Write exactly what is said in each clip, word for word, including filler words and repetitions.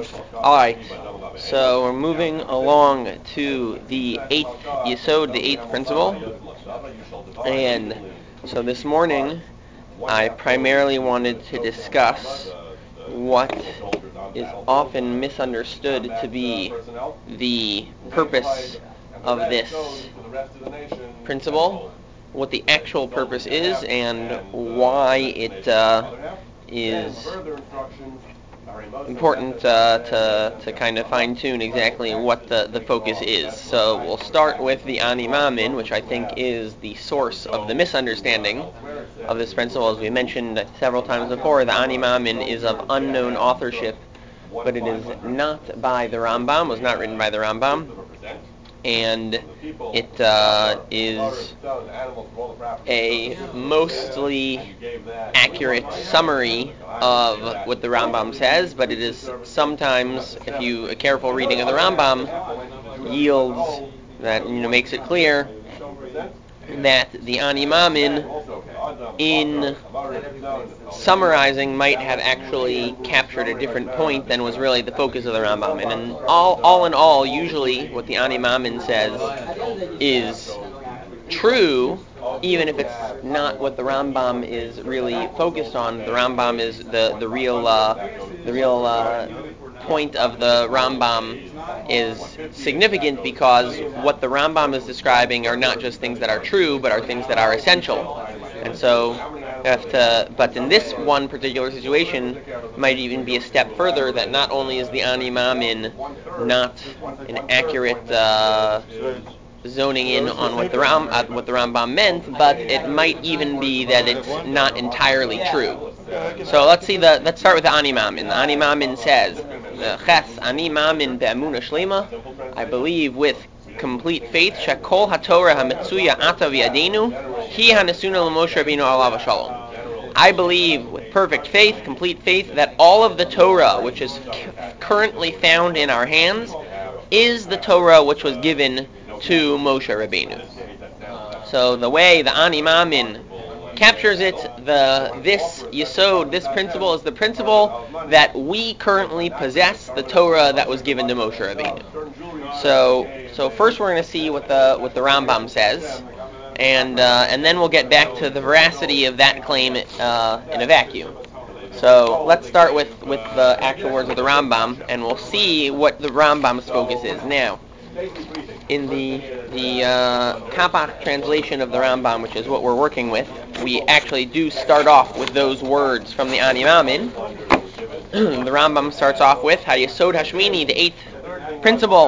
Alright, so we're moving along to the eighth Yesod, the eighth principle. And so this morning, I primarily wanted to discuss what is often misunderstood to be the purpose of this principle, what the actual purpose is, and why it uh, is important uh, to to kind of fine-tune exactly what the, the focus is. So we'll start with the Ani Maamin, which I think is the source of the misunderstanding of this principle. As we mentioned several times before, the Ani Maamin is of unknown authorship, but it is not by the Rambam, was not written by the Rambam, and it uh, is a mostly accurate summary of what the Rambam says, but it is sometimes, if you a careful reading of the Rambam yields that, you know, makes it clear that the Ani Maamin, in summarizing, might have actually captured a different point than was really the focus of the Rambam. And in all, all in all, usually what the Ani Maamin says is true, even if it's not what the Rambam is really focused on. The Rambam is the the real uh, the real uh, point of the Rambam is significant, because what the Rambam is describing are not just things that are true, but are things that are essential. And so, you have to, but in this one particular situation, it might even be a step further, that not only is the Ani Maamin not an accurate uh, zoning in on what the Ram, uh, what the Rambam meant, but it might even be that it's not entirely true. So let's see the let's start with the Ani Maamin. The Ani Maamin says, "Ches Ani Maamin be'emunah shlema." I believe with complete faith, Shekol haTorah hametzuya ata v'yadenu hi hanesuna l'Moshe Rabbeinu alav hashalom. I believe with perfect faith, complete faith, that all of the Torah which is c- currently found in our hands is the Torah which was given to Moshe Rabbeinu. So the way the Ani Maamin captures it, the this Yesod, this principle, is the principle that we currently possess the Torah that was given to Moshe Rabbeinu. So, so first we're going to see what the what the Rambam says, and uh, and then we'll get back to the veracity of that claim uh, in a vacuum. So let's start with, with the actual words of the Rambam, and we'll see what the Rambam's focus is. Now, in the the uh, Kapach translation of the Rambam, which is what we're working with, we actually do start off with those words from the Ani Maamin. The Rambam starts off with HaYesod Hashmini, the eighth principle,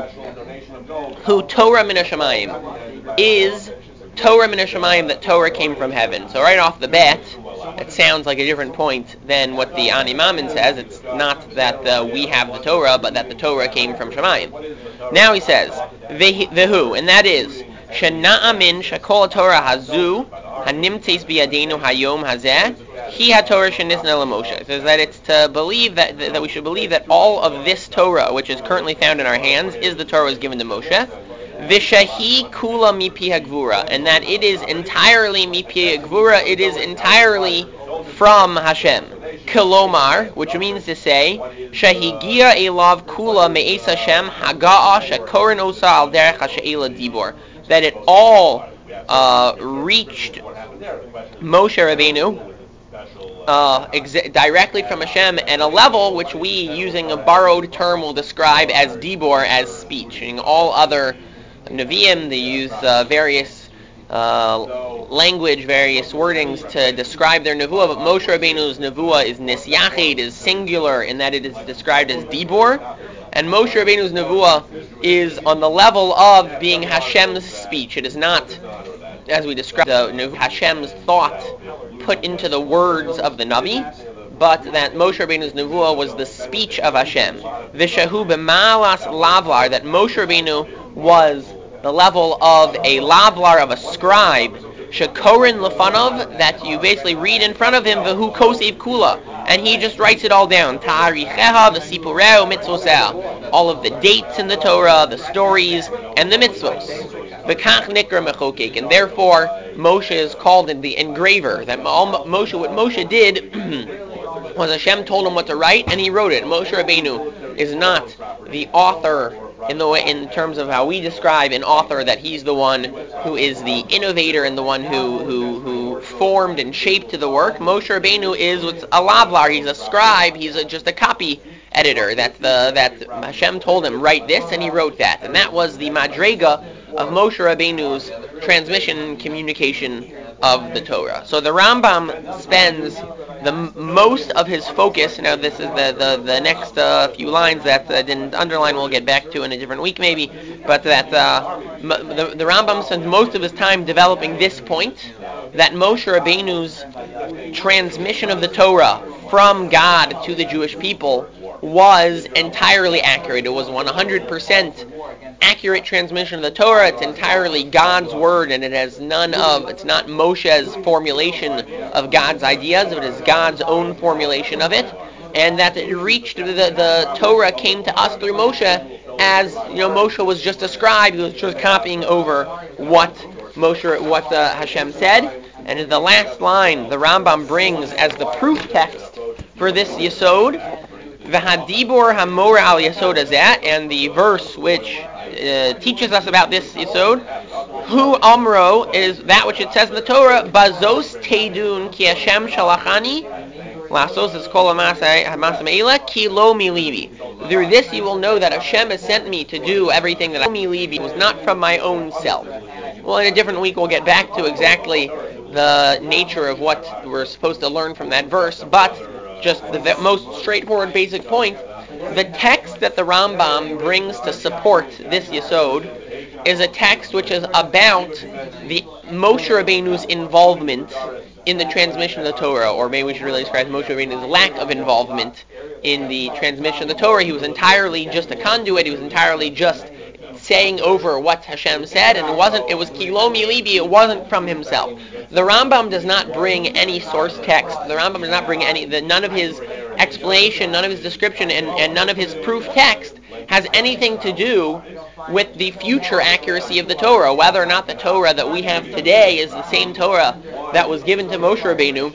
Hu Torah min hashamayim, is Torah min hashamayim, that Torah came from heaven. So right off the bat, it sounds like a different point than what the Ani Maamin says. It's not that uh, we have the Torah, but that the Torah came from Shamayim. Now he says, Vehu, and that is, Shena'amin shakol Torah hazu hanimtzeis biyadenu hayom hazeh hi haTorah shenisna l'Moshe. It says that it's to believe that that we should believe that all of this Torah, which is currently found in our hands, is the Torah was given to Moshe. Vishahi kula mipi hagvura, and that it is entirely mipi hagvura, it is entirely from Hashem. Kilomar, which means to say, shahigia elav kula me'es Hashem haga'a shakorin osa al derech ha'she'ela dibor, that it all uh, reached Moshe Rabbeinu Uh, ex- directly from Hashem at a level which we, using a borrowed term, will describe as dibor, as speech. And all other Nevi'im, they use uh, various uh, language, various wordings to describe their nevuah, but Moshe Rabbeinu's nevuah is nisyachid, is singular, in that it is described as dibor, and Moshe Rabbeinu's nevuah is on the level of being Hashem's speech. It is not, as we described, the Hashem's thought put into the words of the Navi, but that Moshe Rabbeinu's nevuah was the speech of Hashem. Vishahu b'malas lavlar, that Moshe Rabbeinu was the level of a lavlar, of a scribe, shekorin lefanov, that you basically read in front of him, v'hu kosev kula, and he just writes it all down. Ta'aricheha v'sipureu mitzvoseh, all of the dates in the Torah, the stories, and the mitzvos. V'kach nikra mechokek, and therefore Moshe is called the engraver. That Moshe, what Moshe did was Hashem told him what to write, and he wrote it. Moshe Rabbeinu is not the author in the way, in terms of how we describe an author, that he's the one who is the innovator and the one who who, who formed and shaped the work. Moshe Rabbeinu is what's a lavlar. He's a scribe. He's a, just a copy editor. That the that Hashem told him, write this, and he wrote that, and that was the madrega of Moshe Rabbeinu's transmission and communication of the Torah. So the Rambam spends the m- most of his focus. Now this is the the, the next uh, few lines that I uh, didn't underline. We'll get back to in a different week maybe. But that uh, m- the, the Rambam spends most of his time developing this point, that Moshe Rabbeinu's transmission of the Torah from God to the Jewish people was entirely accurate. It was one hundred percent accurate transmission of the Torah. It's entirely God's word, and it has none of, it's not Moshe's formulation of God's ideas, it is God's own formulation of it, and that it reached, the, the Torah came to us through Moshe, as, you know, Moshe was just a scribe, he was just copying over what Moshe, what uh, Hashem said. And in the last line, the Rambam brings as the proof text for this Yesod, V'hadibur hamor al Yesod hazeh, and the verse which uh, teaches us about this Yesod, Hu amro, is that which it says in the Torah, Bazos teidun ki Hashem shalachani, lasos is kol ha'maseh me'ila, ki lo milibi. Through this you will know that Hashem has sent me to do everything that I milibi was not from my own self. Well, in a different week we'll get back to exactly the nature of what we're supposed to learn from that verse, but just the most straightforward basic point, the text that the Rambam brings to support this Yesod is a text which is about the Moshe Rabbeinu's involvement in the transmission of the Torah, or maybe we should really describe Moshe Rabbeinu's lack of involvement in the transmission of the Torah. He was entirely just a conduit, he was entirely just saying over what Hashem said, and it wasn't, it was Kilo Milibi, it wasn't from himself. The Rambam does not bring any source text, the Rambam does not bring any, the, none of his explanation, none of his description, and, and none of his proof text has anything to do with the future accuracy of the Torah, whether or not the Torah that we have today is the same Torah that was given to Moshe Rabbeinu.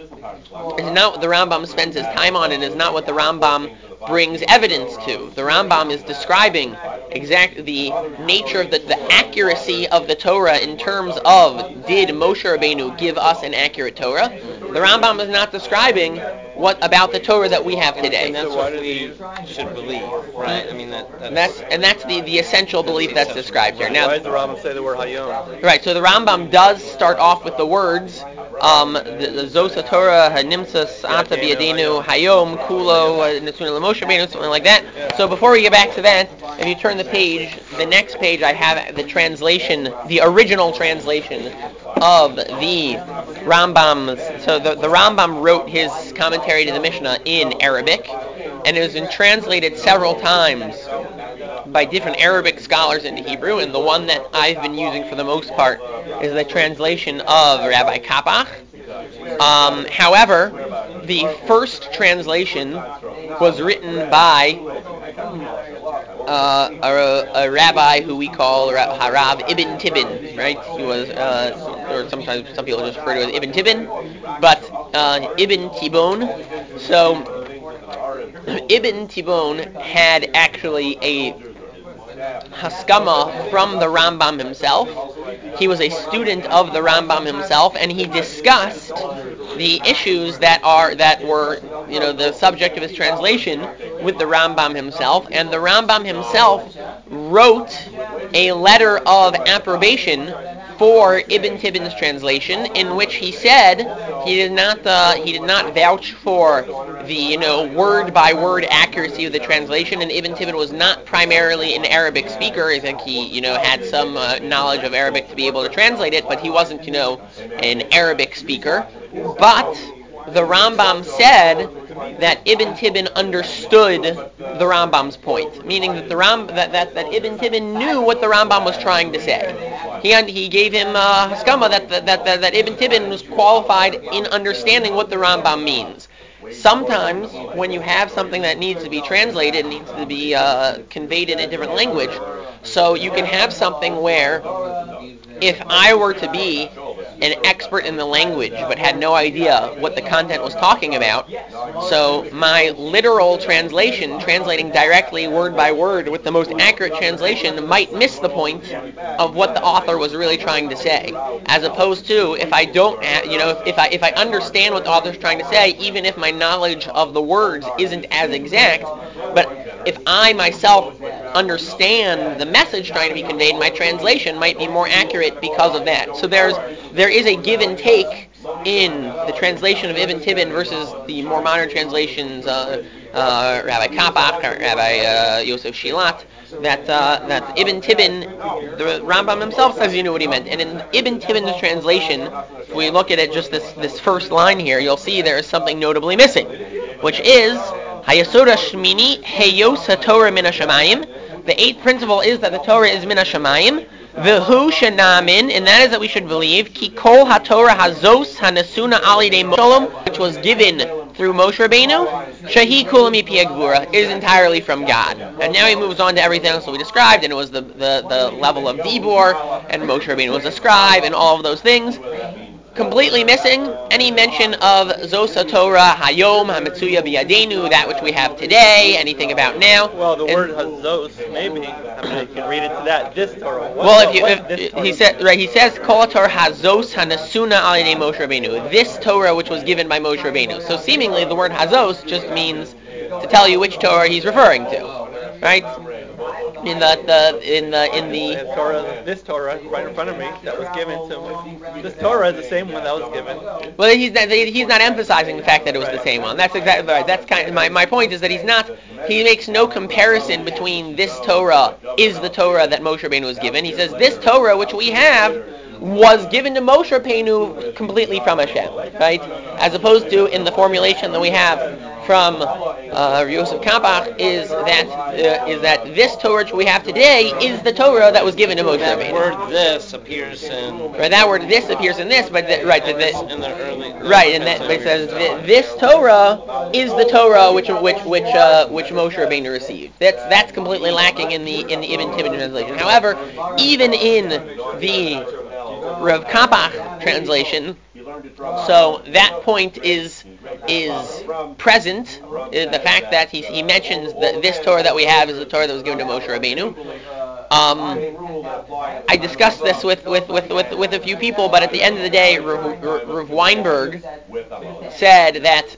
Is not what the Rambam spends his time on, and is not what the Rambam brings evidence to. The Rambam is describing exact the nature of the, the accuracy of the Torah in terms of, did Moshe Rabbeinu give us an accurate Torah? The Rambam is not describing what about the Torah that we have today. And that's what we should believe, right? I mean, that, that's, and that's and that's the, the essential belief that's described here. Now, why does the Rambam say the word Hayom? Right. So the Rambam does start off with the words, um, the, the Zosa Torah Hanimsas Ata Biyadenu Hayom Kulo Nesuna L'Moshe Rabbeinu, something like that. So before we get back to that, if you turn the page, the next page, I have the translation, the original translation of the Rambam's. So the, the Rambam wrote his commentary to the Mishnah in Arabic, and it has been translated several times by different Arabic scholars into Hebrew, and the one that I've been using for the most part is the translation of Rabbi Kapach. Um, however, the first translation was written by uh, a, a rabbi who we call Harav Ibn Tibbon, right? He was, uh, or sometimes some people just refer to it as Ibn Tibbon, but uh, Ibn Tibbon. So Ibn Tibbon had actually a Haskama from the Rambam himself. He was a student of the Rambam himself, and he discussed the issues that are that were, you know, the subject of his translation with the Rambam himself. And the Rambam himself wrote a letter of approbation for Ibn Tibbon's translation, in which he said he did not uh, he did not vouch for the, you know, word by word accuracy of the translation, and Ibn Tibbon was not primarily an Arabic speaker. I think he, you know, had some uh, knowledge of Arabic to be able to translate it, but he wasn't, you know, an Arabic speaker. But the Rambam said that Ibn Tibbon understood the Rambam's point, meaning that the Ram that, that, that Ibn Tibbon knew what the Rambam was trying to say. He he gave him uh, haskama that, that that that Ibn Tibbon was qualified in understanding what the Rambam means. Sometimes when you have something that needs to be translated, it needs to be uh, conveyed in a different language. So you can have something where, if I were to be an expert in the language but had no idea what the content was talking about. So my literal translation, translating directly word by word with the most accurate translation, might miss the point of what the author was really trying to say. As opposed to if I don't, you know, if, if I if I understand what the author's trying to say, even if my knowledge of the words isn't as exact, but if I myself understand the message trying to be conveyed, my translation might be more accurate because of that. So there's there is a give and take in the translation of Ibn Tibbon versus the more modern translations, uh, uh, Rabbi Kapach, Rabbi uh, Yosef Shilat, that uh, that Ibn Tibbon, the Rambam himself says he knew what he meant. And in Ibn Tibbon's translation, if we look at it just this, this first line here, you'll see there is something notably missing, which is Hayasod Shmini Heyos HaTorah Min HaShamayim. The eighth principle is that the Torah is Min HaShamayim. V'hu shenamin, and that is that we should believe, ki kol haTorah hazos hanasuna ali de Moshe, which was given through Moshe Rabbeinu, shehi kula mipi Gvura, is entirely from God. And now he moves on to everything else that we described, and it was the, the, the level of Dibur, and Moshe Rabbeinu was a scribe, and all of those things. Completely missing any mention of Zos HaTorah Hayom HaMetzuya B'Yadenu, that which we have today, anything about now. Well, the and, word Hazos, maybe. I mean, you can read it to that. This Torah. What, well, if you, what, if, he said, right, he says Kol Torah Hazos HaNasuna Al Yedei Moshe Rabbeinu. This Torah which was given by Moshe Rabbeinu. So seemingly the word Hazos just means to tell you which Torah he's referring to, right? In the, the in the in the Torah, this Torah right in front of me that was given to me. This Torah is the same one that was given. Well, he's not, he's not emphasizing the fact that it was the same one. That's exactly right. That's kind of, my my point is that he's not. He makes no comparison between this Torah is the Torah that Moshe Rabbeinu was given. He says this Torah which we have was given to Moshe Rabbeinu completely from Hashem, right? As opposed to in the formulation that we have from uh, Yosef Kapach is that uh, is that this Torah which we have today is the Torah that was given to Moshe That Rabbeinu. word "this" appears in Right, that word "this" appears in this, but the, right, the, the, in the early right, and that but it says th- this Torah is the Torah which which which uh, which Moshe Rabbeinu received. That's that's completely lacking in the in the Ibn Tibbon translation. However, even in the Rav Kapach translation, so that point is is present. The fact that he he mentions that this Torah that we have is the Torah that was given to Moshe Rabbeinu. Um, I discussed this with, with, with, with, with a few people, but at the end of the day, Rav, Rav Weinberg said that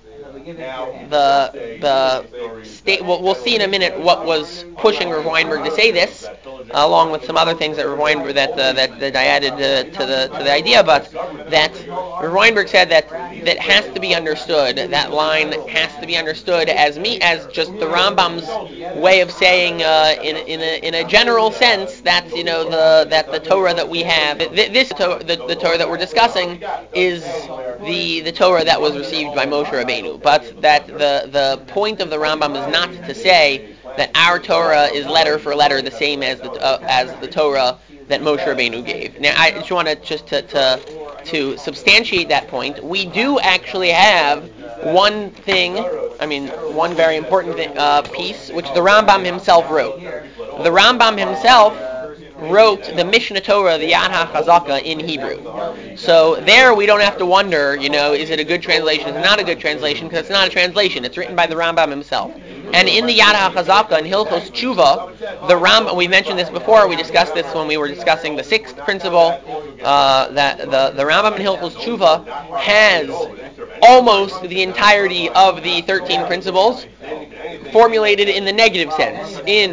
the the state. We'll, we'll see in a minute what was pushing Rav Weinberg to say this, uh, along with some other things that Rav Weinberg that uh, that, that I added uh, to the to the idea. But that Rav Weinberg said that that has to be understood. That line has to be understood as me as just the Rambam's way of saying uh, in in a in a general sense that you know the that the Torah that we have, this the, the Torah that we're discussing is the the Torah that was received by Moshe Rabbeinu. But that the the point of the Rambam is not to say that our Torah is letter for letter the same as the uh, as the Torah that Moshe Rabbeinu gave. Now, I just want to just to, to to substantiate that point. We do actually have one thing. I mean, one very important thing, uh, piece, which the Rambam himself wrote. The Rambam himself wrote the Mishnah Torah, the Yad HaChazaka, in Hebrew. So there we don't have to wonder, you know, is it a good translation? Is it not a good translation? Because it's not a translation. It's written by the Rambam himself. And in the Yad HaChazaka, in Hilchos Tshuva, the Rambam, we mentioned this before, we discussed this when we were discussing the sixth principle, uh, that the, the Rambam in Hilchos Tshuva has almost the entirety of the thirteen principles formulated in the negative sense. In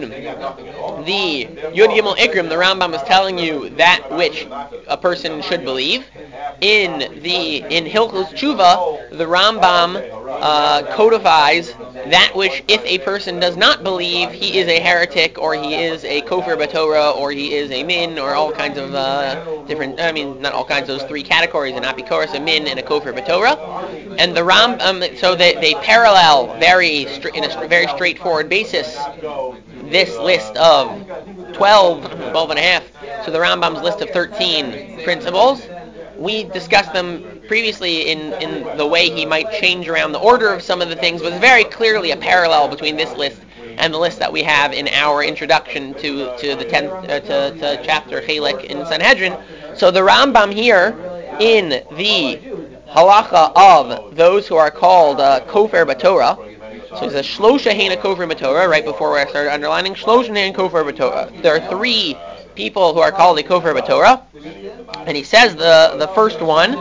the Yud Gimel Ikrim, the Rambam is telling you that which a person should believe. In the in Hilchos Tshuva, the Rambam uh, codifies that which, if a person does not believe, he is a heretic, or he is a kofir b'Torah, or he is a min, or all kinds of uh, different. I mean, not all kinds. Those three categories: an apikoros, a min, and a kofir b'Torah. And the Ram, um, so they, they parallel very stri- in a very straightforward basis this list of twelve, twelve and a half. So the Rambam's list of thirteen principles. We discussed them previously in, in the way he might change around the order of some of the things, but very clearly a parallel between this list and the list that we have in our introduction to, to the tenth uh, to, to chapter Chelek in Sanhedrin. So the Rambam here in the halacha of those who are called uh, kofer b'Torah. So he says shlosha heina kofer b'Torah right before I started underlining shlosha heina kofer b'Torah. There are three people who are called a kofer b'Torah, and he says the the first one.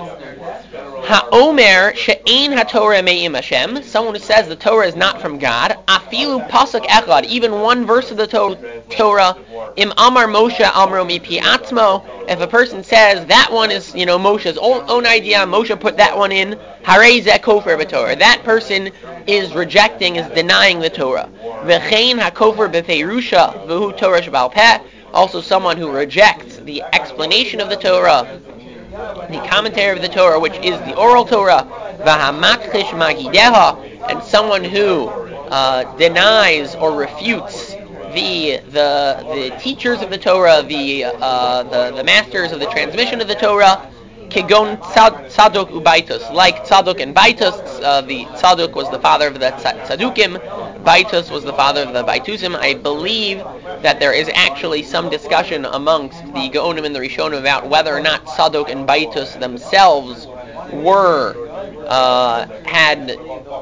Ha'omer she'ein ha'Torah me'im Hashem, someone who says the Torah is not from God. Afilu pasuk echad, even one verse of the to- Torah. Im amar Moshe amro mipi atzmo, if a person says that one is, you know, Moshe's own, own idea, Moshe put that one in, harei zeh kofer b'Torah. That person is rejecting, is denying the Torah. V'chein ha'kofer b'peirusha v'hu Torah sheba'al peh, also someone who rejects the explanation of the Torah, the commentary of the Torah, which is the oral Torah, v'hamakchish magideha, and someone who uh, denies or refutes the the the teachers of the Torah, the uh, the the masters of the transmission of the Torah, kegon tzadok ubaitus, like tzadok and baitus. Uh, the tzadok was the father of the tzadukim, baitus was the father of the baitusim. I believe that there is actually some discussion amongst the Gaonim and the Rishonim about whether or not tzadok and baitus themselves were uh, had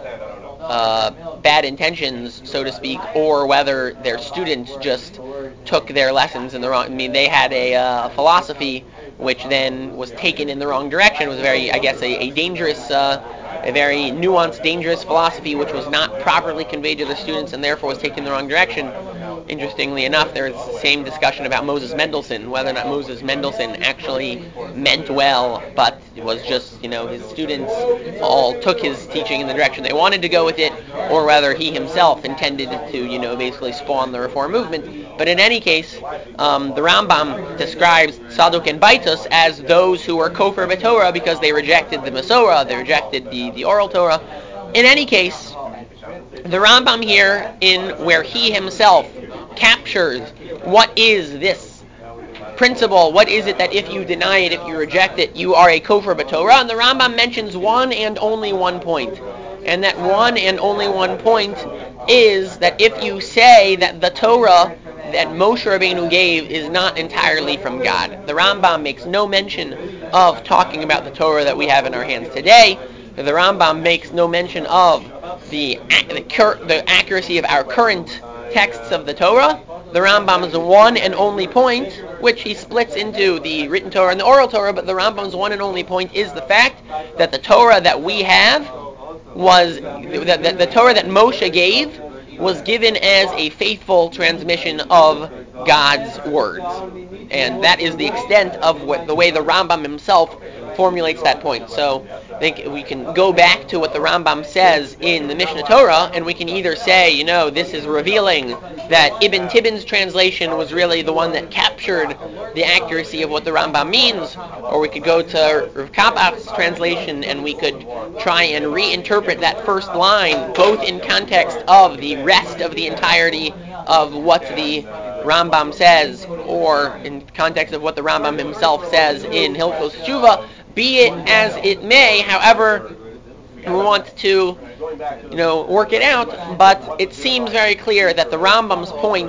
uh, bad intentions, so to speak, or whether their students just took their lessons in the wrong. I mean, they had a uh, philosophy which then was taken in the wrong direction. It was very, I guess, a, a dangerous, uh, a very nuanced, dangerous philosophy which was not properly conveyed to the students and therefore was taken in the wrong direction. Interestingly enough, there's the same discussion about Moses Mendelssohn, whether or not Moses Mendelssohn actually meant well, but it was just, you know, his students all took his teaching in the direction they wanted to go with it, or whether he himself intended to, you know, basically spawn the Reform movement. But in any case, um, the Rambam describes Tzadok and Baitus as those who were kofer b'Torah because they rejected the Masorah, they rejected the, the oral Torah. In any case, the Rambam here, in where he himself captures what is this principle, what is it that if you deny it, if you reject it, you are a kofer b'Torah, and the Rambam mentions one and only one point. And that one and only one point is that if you say that the Torah that Moshe Rabbeinu gave is not entirely from God. The Rambam makes no mention of talking about the Torah that we have in our hands today. The Rambam makes no mention of the the, cur- the accuracy of our current texts of the Torah. The Rambam's one and only point, which he splits into the written Torah and the oral Torah, but the Rambam's one and only point is the fact that the Torah that we have was, the, the, the Torah that Moshe gave was given as a faithful transmission of God's words. And that is the extent of what, the way the Rambam himself formulates that point. So I think we can go back to what the Rambam says in the Mishnah Torah, and we can either say, you know, this is revealing that Ibn Tibbon's translation was really the one that captured the accuracy of what the Rambam means, or we could go to Rav Kapach's translation and we could try and reinterpret that first line, both in context of the rest of the entirety of what the Rambam says, or in context of what the Rambam himself says in Hilchos Tshuva. Be it as it may, however we want to, you know, work it out, but it seems very clear that the Rambam's point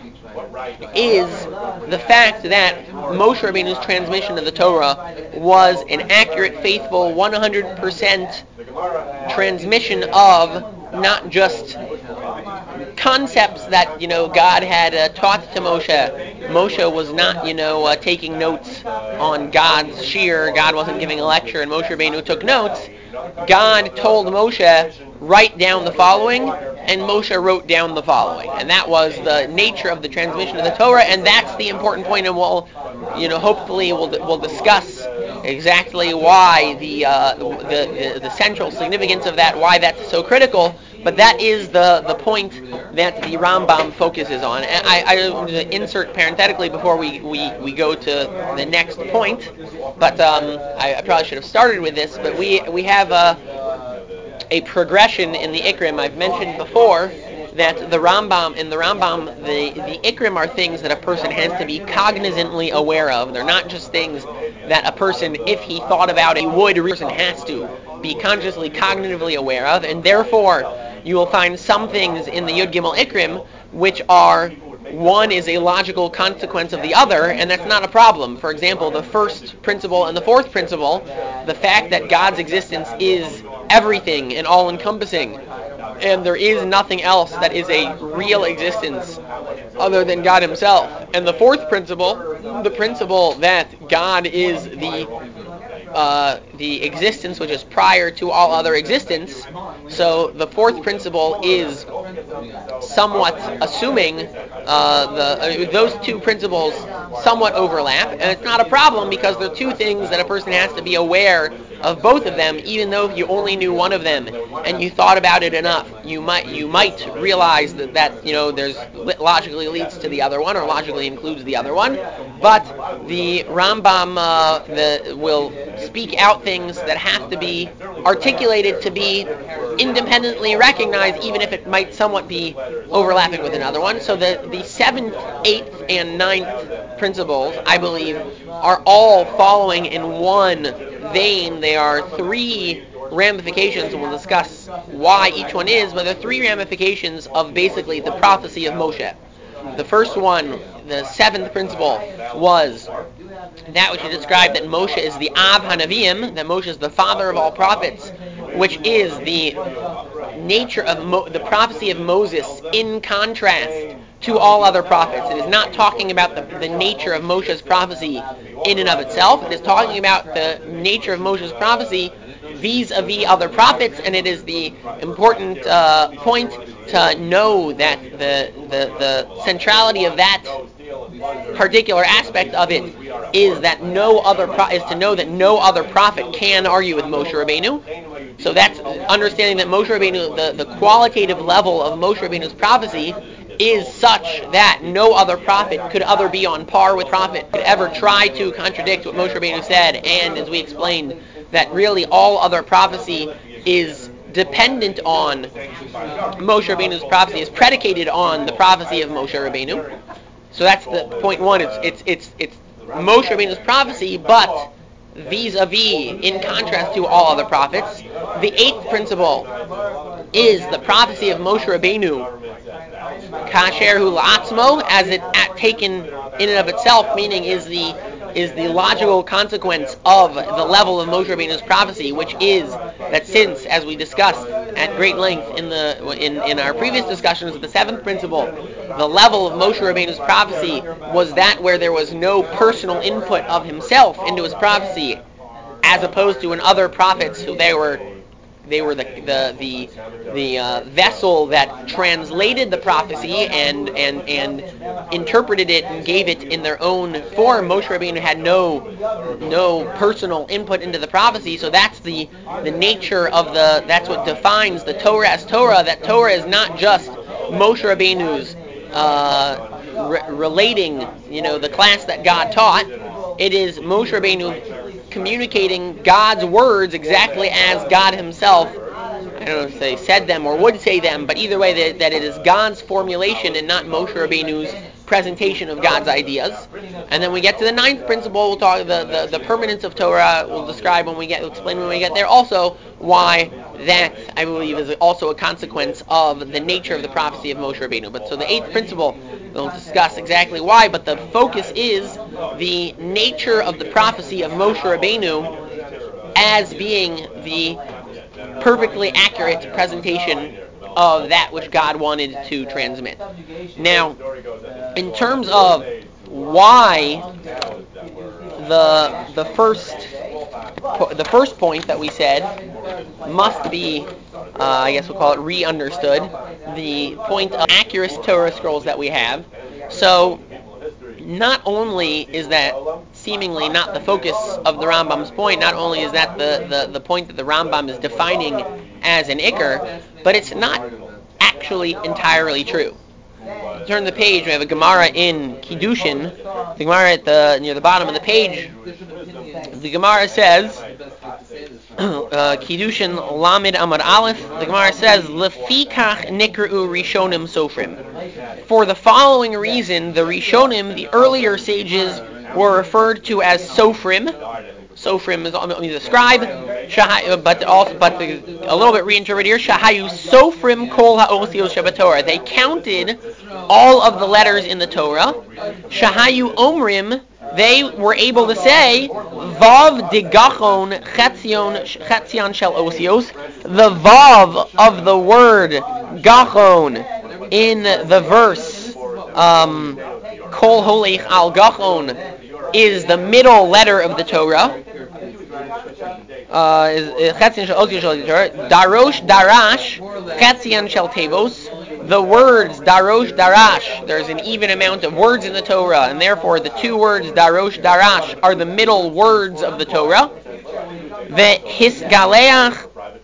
is the fact that Moshe Rabbeinu's transmission of the Torah was an accurate, faithful, one hundred percent transmission of not just concepts that, you know, God had uh, taught to Moshe. Moshe was not, you know, uh, taking notes on God's shear. God wasn't giving a lecture, and Moshe Rabbeinu took notes. God told Moshe, write down the following, and Moshe wrote down the following. And that was the nature of the transmission of the Torah, and that's the important point, and we'll, you know, hopefully we'll we'll discuss exactly why the, uh, the, the the central significance of that, why that's so critical. But that is the, the point that the Rambam focuses on. And I, I want to insert parenthetically before we, we, we go to the next point, but um, I, I probably should have started with this, but we we have a, a progression in the Ikrim. I've mentioned before that the Rambam, in the Rambam, the, the Ikrim are things that a person has to be cognizantly aware of. They're not just things that a person, if he thought about it, he would, a person has to be consciously, cognitively aware of, and therefore you will find some things in the Yud Gimel Ikrim which are one is a logical consequence of the other, and that's not a problem. For example, the first principle and the fourth principle, the fact that God's existence is everything and all-encompassing, and there is nothing else that is a real existence other than God himself. And the fourth principle, the principle that God is the uh, the existence which is prior to all other existence. So the fourth principle is somewhat assuming uh, the uh, those two principles somewhat overlap, and it's not a problem because they're two things that a person has to be aware of both of them, even though if you only knew one of them and you thought about it enough, you might you might realize that that you know there's logically leads to the other one or logically includes the other one. But the Rambam uh, the, will speak out things that have to be articulated to be independently recognized, even if it might somewhat be overlapping with another one. So the the seventh, eighth, and ninth principles, I believe, are all following in one vein. They are three ramifications, and we'll discuss why each one is, but they're three ramifications of basically the prophecy of Moshe. The first one, the seventh principle, was that which he described that Moshe is the Av Hanavim, that Moshe is the father of all prophets, which is the nature of Mo- the prophecy of Moses in contrast to all other prophets. It is not talking about the, the nature of Moshe's prophecy in and of itself. It is talking about the nature of Moshe's prophecy vis-a-vis other prophets, and it is the important uh, point to know that the, the the centrality of that particular aspect of it is that no other pro- is to know that no other prophet can argue with Moshe Rabbeinu. So that's understanding that Moshe Rabbeinu, the, the qualitative level of Moshe Rabbeinu's prophecy is such that no other prophet could ever be on par with prophet, could ever try to contradict what Moshe Rabbeinu said, and as we explained, that really all other prophecy is dependent on Moshe Rabbeinu's prophecy, is predicated on the prophecy of Moshe Rabbeinu. So that's the point one. It's it's it's it's Moshe Rabbeinu's prophecy, but vis-a-vis, in contrast to all other prophets. The eighth principle is the prophecy of Moshe Rabbeinu, kasher hu la'atzmo, as it at, taken in and of itself, meaning is the is the logical consequence of the level of Moshe Rabbeinu's prophecy, which is that since, as we discussed at great length in the in, in our previous discussions of the seventh principle, the level of Moshe Rabbeinu's prophecy was that where there was no personal input of himself into his prophecy, as opposed to in other prophets who they were they were the the the, the uh, vessel that translated the prophecy and and and interpreted it and gave it in their own form. Moshe Rabbeinu had no no personal input into the prophecy, so that's the the nature of the that's what defines the Torah as Torah. That Torah is not just Moshe Rabbeinu's uh, re- relating, you know, the class that God taught. It is Moshe Rabbeinu communicating God's words exactly as God himself, I don't know if they said them or would say them, but either way, that, that it is God's formulation and not Moshe Rabbeinu's presentation of God's ideas. And then we get to the ninth principle. We'll talk the, the, the permanence of Torah. We'll describe when we get, we'll explain when we get there. Also, why that I believe is also a consequence of the nature of the prophecy of Moshe Rabbeinu. But so the eighth principle, we'll discuss exactly why. But the focus is the nature of the prophecy of Moshe Rabbeinu as being the perfectly accurate presentation of that which God wanted to transmit. Now, in terms of why the the first the first point that we said must be, uh, I guess we'll call it re-understood, the point of accurate Torah scrolls that we have. So, not only is that seemingly not the focus of the Rambam's point, not only is that the, the, the point that the Rambam is defining as an ikar, but it's not actually entirely true. Turn the page, we have a Gemara in Kiddushin. The Gemara at the near the bottom of the page, the Gemara says, uh, Kiddushin Lamed Amar Aleph, the Gemara says, Lefikach Nikru Rishonim Sofrim. For the following reason, the Rishonim, the earlier sages, were referred to as Sofrim. Sofrim is only the scribe, but also, but the, a little bit reinterpreted here. Shahayu Sofrim Kol HaOthios Shabbatorah. They counted all of the letters in the Torah. Shahayu Omrim, they were able to say, Vav de Gachon Chetzion Chetzion Shel Osios, the Vav of the word Gachon in the verse um, Kol Holech Al Gachon is the middle letter of the Torah. Uh, is Chetzion Shel Osios Shel Torah. Darosh Darash Chetzion Shel Tevos. The words Darosh Darash, there's an even amount of words in the Torah, and therefore the two words Darosh Darash are the middle words of the Torah. The Hisgaleach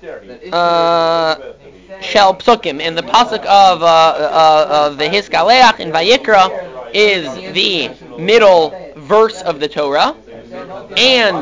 uh, Shel Psukim, and the pasuk of uh, uh, of the Hisgaleach in Vayikra is the middle verse of the Torah, and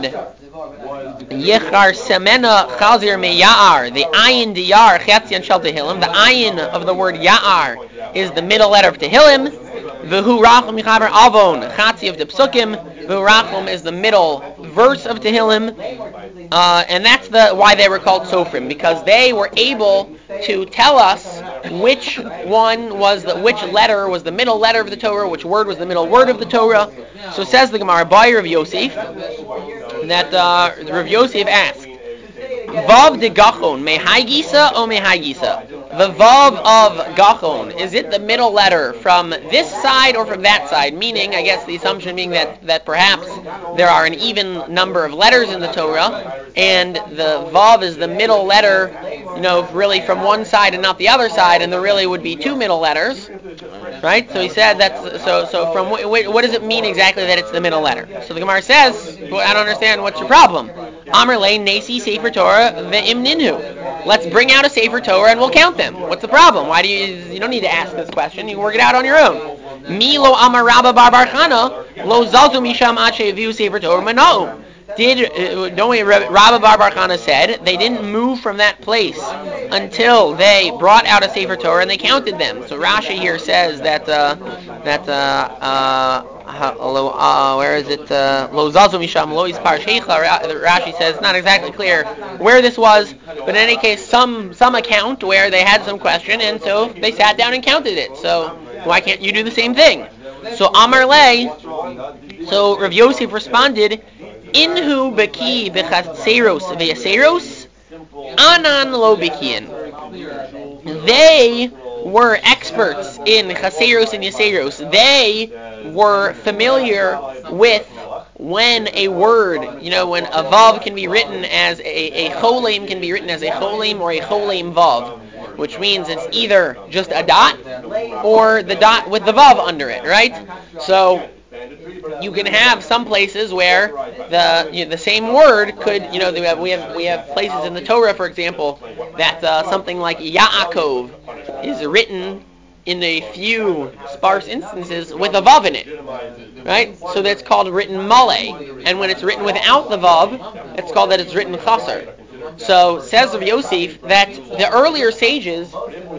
Yechar Semena Chazir Me Ya'ar, the Ayin Diyar Chetzion Shel Tehillim, the Ayin of the word Ya'ar is the middle letter of Tehillim. V'hu Rachum Yichaber Avon, Chatzi of the Psukim. V'hu Rachum is the middle verse of Tehillim, uh, and that's the why they were called Sofrim, because they were able to tell us which one was the which letter was the middle letter of the Torah, which word was the middle word of the Torah. So says the Gemara, by Rav Yosef, that uh, Rav Yosef asked, Vav de Gachon, mehai gisa o mehai gisa? The Vav of Gachon, is it the middle letter from this side or from that side? Meaning, I guess the assumption being that, that perhaps there are an even number of letters in the Torah, and the Vav is the middle letter, you know, really from one side and not the other side, and there really would be two middle letters, right? So he said that's so. So from wh- wh- what does it mean exactly that it's the middle letter? So the Gemara says, well, I don't understand. What's your problem? Amar le nasi sefer Torah ve'im ninhu. Let's bring out a sefer Torah and we'll count them. What's the problem? Why do you? You don't need to ask this question. You can work it out on your own. Mi lo amar Rabba bar bar Chana lo zaltu misham ad she'viu sefer Torah manau. Did uh, don't we? Rabba bar bar Chana said they didn't move from that place until they brought out a sefer Torah and they counted them. So Rashi here says that uh, that uh, uh, uh, where is it? Lo zazu misham lo ispar sheicha. Rashi says it's not exactly clear where this was, but in any case, some some account where they had some question, and so they sat down and counted it. So why can't you do the same thing? So Amar le. So Rav Yosef responded, Inhu beki b'chatzeros v'yaseros, anan lo bekiin. They were experts in chaseros and yaseros. They were familiar with when a word, you know, when a vav can be written as a, a cholem can be written as a cholem or a cholem vav, which means it's either just a dot or the dot with the vav under it, right? So you can have some places where the you know, the same word could, you know, we have we have we have places in the Torah, for example, that uh, something like Yaakov is written in a few sparse instances with a vav in it, right? So that's called written malay, and when it's written without the vav, it's called that it's written chaser. So says Rav Yosef that the earlier sages,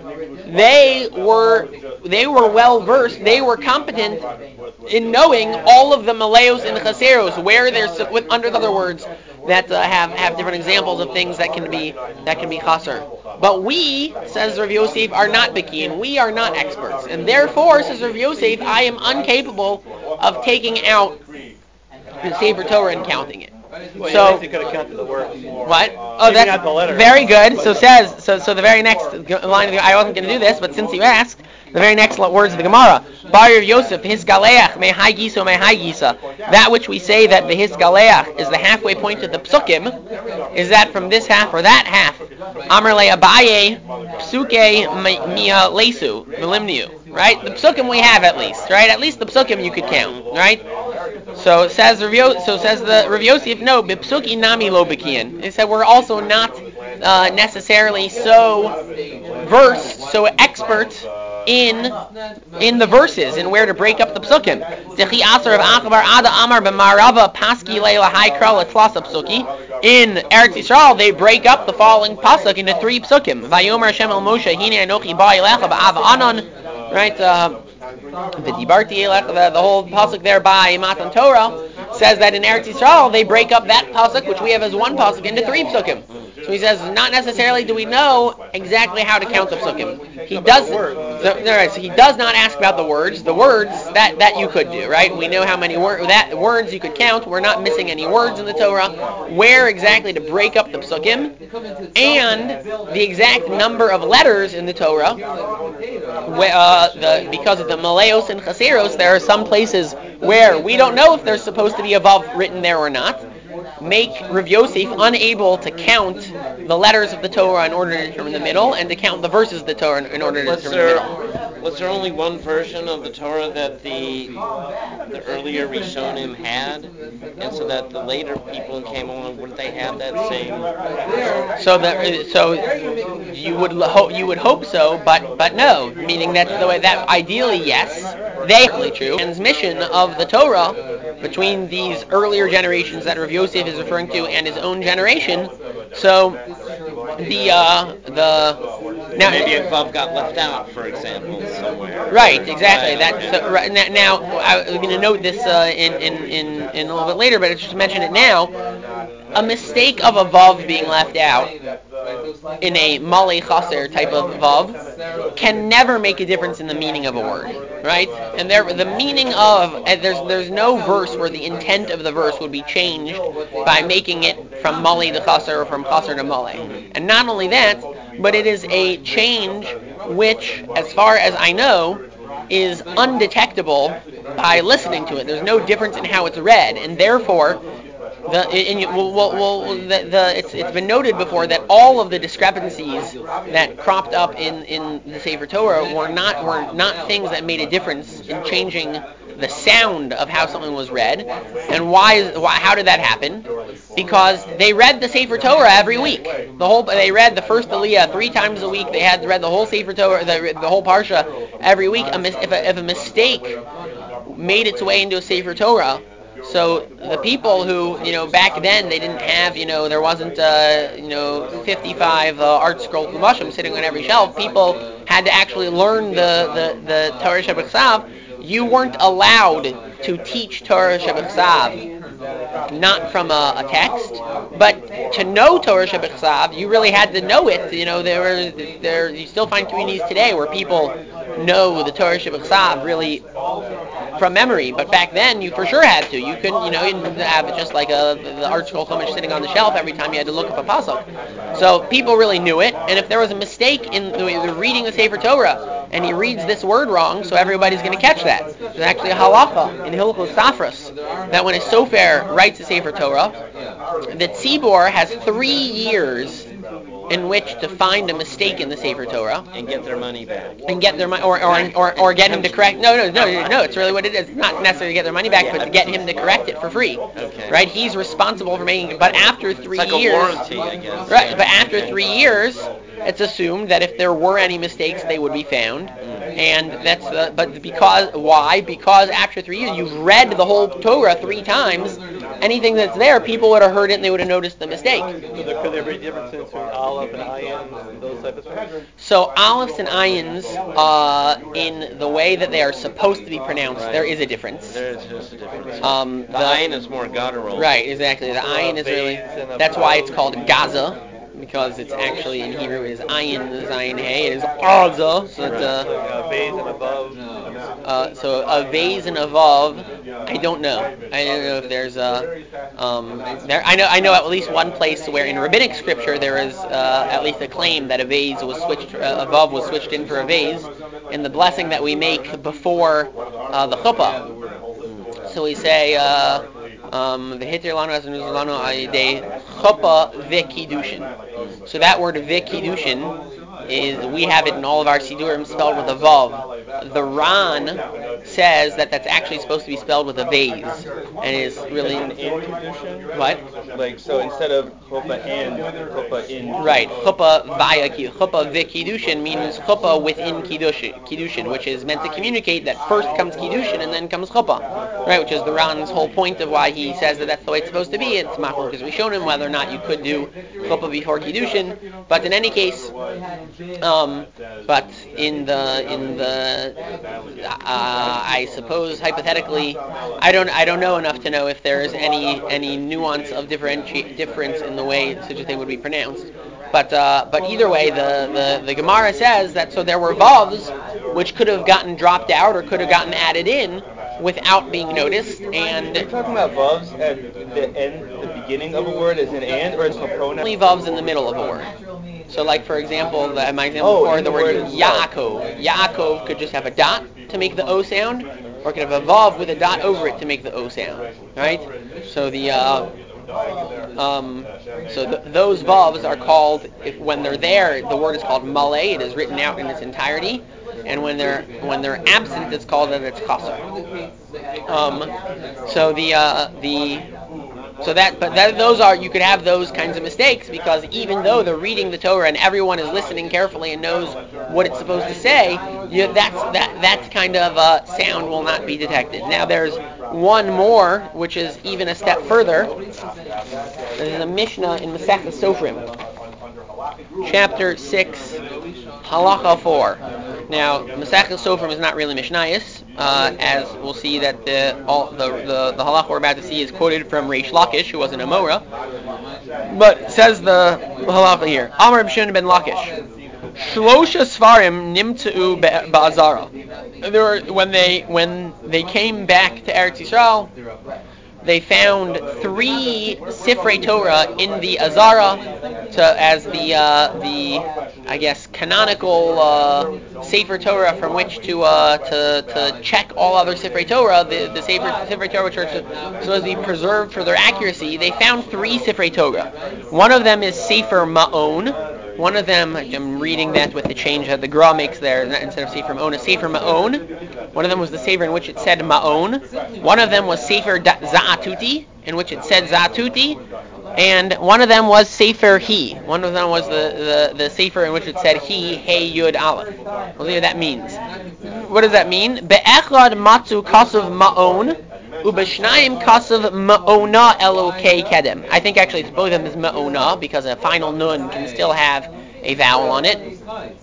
they were they were well versed, they were competent in knowing all of the Maleos and the Chaseros, where there's, with under other words, that uh, have have different examples of things that can be that can be chaser. But we, says Rav Yosef, are not Bekiin. We are not experts, and therefore, says Rav Yosef, I am incapable of taking out the Sefer Torah and counting it. Well, so you could have counted the words. What? Oh, Taking that's out the letter. very good. So says so. So the very next line of the, I wasn't going to do this, but since you asked, the very next words of the Gemara: Bar of Yosef, his galeach mehai gisa mehai gisa. That which we say that the his galeach is the halfway point of the psukim, is that from this half or that half? Amar le Abaye psuke mia lesu melimniu. Right? The psukim we have at least. Right? At least the psukim you could count. Right? So it says Rav Yo- so says the Rav Yosef, no, bipsuki nami lo bekian. He said we're also not uh, necessarily so versed, so expert in in the verses and where to break up the psukim. Dechi asar of Achabar Ada Amar b'Marava Paski Leila Haikra Letlasa Psuki. In Eretz Yisrael, they break up the following pasuk into three psukim. Vayomer Hashem el Moshe Hine Anochi Ba'Elecha Ba'Ava Anan. Right. Uh, The, the whole pasuk there by Matan Torah says that in Eretz Yisrael they break up that pasuk, which we have as one pasuk, into three psukim. So he says, not necessarily do we know exactly how to count the psukim. He does. So, no, right, so he does not ask about the words. The words that, that you could do, right? We know how many wor- that words you could count. We're not missing any words in the Torah. Where exactly to break up the psukim, and the exact number of letters in the Torah. Where, uh, the, because of the Maleos and Chaseros, there are some places where we don't know if there's supposed to be a vav written there or not. Make Rav Yosef unable to count the letters of the Torah in order to determine the middle, and to count the verses of the Torah in order to Was determine there, the middle. was there only one version of the Torah that the the earlier Rishonim had, and so that the later people who came along, wouldn't they have that same? So that so you would hope you would hope so, but but no, meaning that's the way that ideally yes, they are true. Transmission of the Torah between these earlier generations that Rav Yosef is referring to and his own generation. So the uh, the now maybe a vav got left out, for example, somewhere. Right, exactly. Right, That okay. so, right, now, now I'm going to note this uh, in, in, in, in a little bit later, but I just mention it now. A mistake of a vav being left out in a malei chaser type of vav can never make a difference in the meaning of a word, right? And there, the meaning of and there's there's no verse where the intent of the verse would be changed by making it from malei to chaser or from chaser to malei. And not only that, but it is a change which, as far as I know, is undetectable by listening to it. There's no difference in how it's read, and therefore, the and you, well, well, well, the, the it's it's been noted before that all of the discrepancies that cropped up in, in the Sefer Torah were not were not things that made a difference in changing the sound of how something was read. And why? Why? How did that happen? Because they read the Sefer Torah every week. The whole they read the first Aliyah three times a week. They had read the whole Sefer Torah, the, the whole Parsha every week. A mis- if, a, if a mistake made its way into a Sefer Torah, so the people who, you know, back then they didn't have, you know, there wasn't, uh, you know, fifty-five uh, art scroll Chumashim sitting on every shelf. People had to actually learn the the, the Torah Shebechsav. You weren't allowed to teach Torah Shebechsav not from a, a text, but to know Torah Shebechsav, you really had to know it. You know, there were there you still find communities today where people know the Torah Shebechsav really from memory, but back then you for sure had to. You couldn't, you know, you didn't have it just like a the art scroll chumash sitting on the shelf every time you had to look up a pasuk. So people really knew it, and if there was a mistake in the, the reading of Sefer Torah, and he reads this word wrong, so everybody's going to catch that. There's actually a halacha in Hilchos Safras that when a sofer writes a Sefer Torah, the tzibor has three years in which to find a mistake in the Sefer Torah and get their money back. and get their money, or or, or or get him to correct. No, no, no, no. It's really what it is. It's not necessarily to get their money back, but to get him to correct it for free. Okay. Right? He's responsible for making it. But after three it's like years, a warranty, I guess. right? But after three years, it's assumed that if there were any mistakes, they would be found. And that's uh, but because why? Because after three years, you've read the whole Torah three times. Anything that's there, people would have heard it and they would have noticed the mistake. So there, could there be differences between aleph and ayin and those type of things? So aleph and ayins, uh, in the way that they are supposed to be pronounced, Right. there is a difference. There is just a difference. Um, the ayin is more guttural. Right, exactly. The ayin is really, that's why it's called Gaza, because it's actually in Hebrew it is ayin, zayin hey, it is Gaza. So it's, uh, A vase and above. Uh, so a vase and a vav, I don't know. I don't know if there's a. Um, there, I know. I know at least one place where in rabbinic scripture there is uh, at least a claim that a vase was switched, uh, a vav was switched in for a vase, in the blessing that we make before uh, the chuppah. So we say. Uh, Um, the hitir lanu as nuzulanu ayidei chuppah v'kiddushin. So that word v'kiddushin is, we have it in all of our sidurim spelled with a vav. The Ran says that that's actually supposed to be spelled with a vase, and is really in kiddushin? what? Like, so instead of chuppah and, chuppah in. Right, chuppah via chuppah v'kiddushin means chuppah within kiddushin, kiddushin, which is meant to communicate that first comes kiddushin and then comes chuppah, right? Which is the Ran's whole point of why he says that that's the way it's supposed to be. It's machlokas because we showed him whether or not you could do chuppah before kiddushin, but in any case, um, but in the in the uh, I suppose hypothetically, I don't I don't know enough to know if there is any any nuance of differenti- difference in the way such a thing would be pronounced. But uh, but either way, the, the, the Gemara says that so there were vavs which could have gotten dropped out or could have gotten added in without being noticed. And are you talking about vavs at the end, the beginning of a word as an and, or as a pronoun? Only vavs in the middle of a word. So like for example, the, my example oh, before, the word word Yaakov. Yaakov could just have a dot to make the O sound, or it could have a vav with a dot over it to make the O sound. Right? So the uh, Um, so th- those vavs are called, if, when they're there, the word is called malay. It is written out in its entirety, and when they're when they're absent, it's called that it's chasar. Um, so the uh, the so that but that those are you could have those kinds of mistakes because even though they're reading the Torah and everyone is listening carefully and knows what it's supposed to say, you, that's that that kind of uh, sound will not be detected. Now there's one more, which is even a step further. There's a Mishnah in Masechta Sofrim, chapter six, halacha four. Now, Masechta Sofrim is not really Mishnayos, uh, as we'll see that the all the, the the halacha we're about to see is quoted from Reish Lakish, who was an Amora. But says the halacha here, Amar B'Shimon ben Lakish, Shlosha Sfarim nimtzeu ba'azara. There were when they when they came back to Eretz Yisrael, they found three Sifrei Torah in the Azara to, as the uh, the I guess canonical uh, Sefer Torah from which to uh, to to check all other Sifrei Torah. The the Sefer Sifrei Torah which are supposed to be preserved for their accuracy. They found three Sifrei Torah. One of them is Sefer Ma'on. One of them, I'm reading that with the change that the Gra makes there, instead of Sefer Ma'on, a Sefer Ma'on. One of them was the Sefer in which it said Ma'on. One of them was Sefer Za'atuti, in which it said Za'atuti. And one of them was Sefer He. One of them was the, the, the Sefer in which it said He, Hey, Yud, Aleph. We'll see what that means. What does that mean? Be'echad matzu kasav Ma'on. Ubashnayim kasav ma'ona elokei kedem. I think actually it's both of them is ma'ona because a final nun can still have a vowel on it.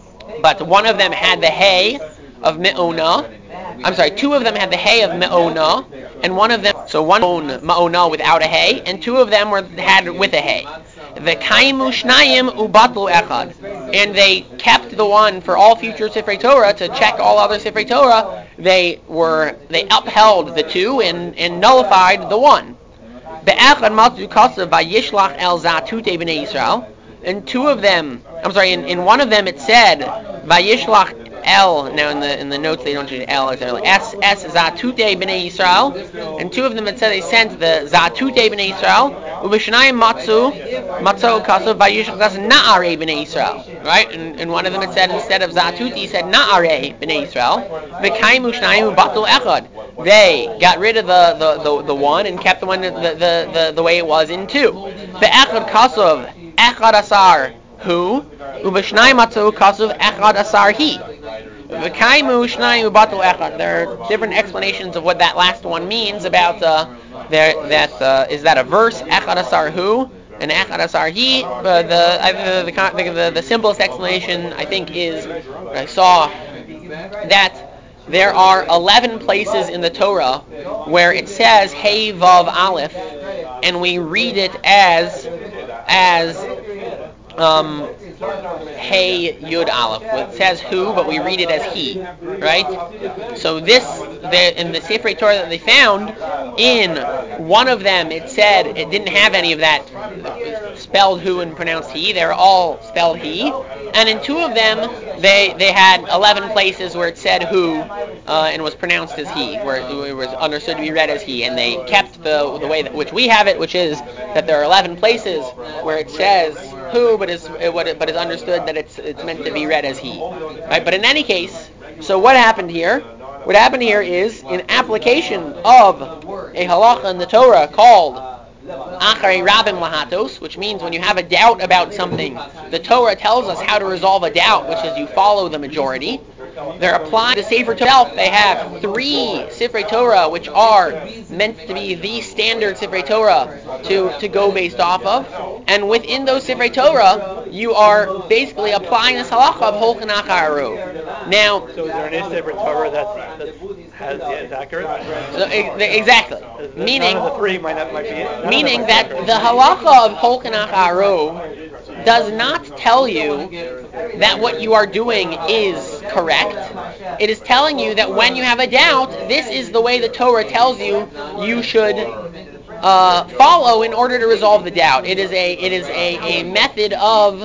But one of them had the hey of me'ona. I'm sorry, two of them had the hey of me'ona, and one of them, so one ma'ona without a hey, and two of them were had with a hey. The kaimu shnayim ubatlu echad, and they kept the one for all future Sifrei Torah to check all other Sifrei Torah. They were they upheld the two and, and nullified the one. Be'echad matzu kasav vayishlach el zatute b'nei Yisrael, and two of them, I'm sorry, in, in one of them it said vayishlach El, now in the in the notes they don't change L, it's like S S Zatute b'nei Yisrael, and two of them it said they sent the Zatute b'nei Yisrael, Ubishnayim Matzu Matzo Kasav Vayishlach Na'arei b'nei Yisrael, right? And, and one of them it said instead of Zatute he said Na'arei b'nei Yisrael, V'kaimu Shnayim Ubatul Echad. They got rid of the, the, the, the one and kept the one the the, the, the way it was in two. Ve'echad Kasav Echad Asar Hu Ubishnayim Matzu Kasav Echad Asar He. There are different explanations of what that last one means about uh, there, that uh, is that a verse Echad Asar Hu and Echad Asar He. But the, the, the, the the simplest explanation I think is I saw that there are eleven places in the Torah where it says Hey Vav Aleph, and we read it as as um. Hey Yud Aleph. Well, it says who, but we read it as he, right? So this, the, in the Sefer Torah that they found, in one of them it said it didn't have any of that spelled who and pronounced he. They were all spelled he. And in two of them, they they had eleven places where it said who uh, and was pronounced as he, where it was understood to be read as he. And they kept the the way that which we have it, which is that there are eleven places where it says who, but is but is understood that it's it's meant to be read as he. Right? But in any case, so what happened here? What happened here is an application of a halacha in the Torah called Acharei Rabim Lahatos, which means when you have a doubt about something, the Torah tells us how to resolve a doubt, which is you follow the majority. They're applied to Sefer Torah. They have three Sifrei Torah, which are meant to be the standard Sifrei Torah to, to go based off of. And within those Sifrei Torah, you are basically applying this halacha of Holchan Acharu. Now, so is there any Sefer Torah that's, that's has yeah, is accurate? So, exactly. Is meaning none of the three might not might be it. Meaning that the halacha of Holchan Acharu does not tell you that what you are doing is correct. It is telling you that when you have a doubt, this is the way the Torah tells you you should uh, follow in order to resolve the doubt. It is a it is a, a method of